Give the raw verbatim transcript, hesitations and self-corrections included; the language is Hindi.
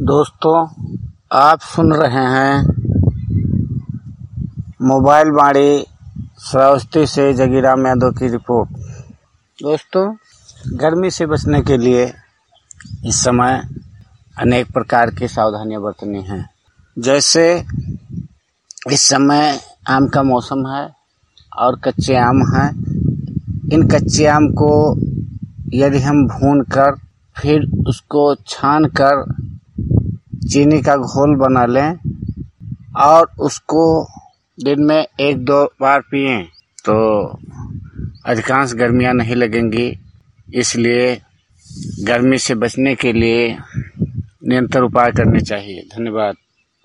दोस्तों, आप सुन रहे हैं मोबाइल बाड़ी श्रावस्ती से जगीराम यादव की रिपोर्ट। दोस्तों, गर्मी से बचने के लिए इस समय अनेक प्रकार की सावधानियां बरतनी हैं। जैसे इस समय आम का मौसम है और कच्चे आम हैं। इन कच्चे आम को यदि हम भून कर फिर उसको छान कर चीनी का घोल बना लें और उसको दिन में एक दो बार पिएं तो अधिकांश गर्मियां नहीं लगेंगी। इसलिए गर्मी से बचने के लिए निरंतर उपाय करने चाहिए। धन्यवाद।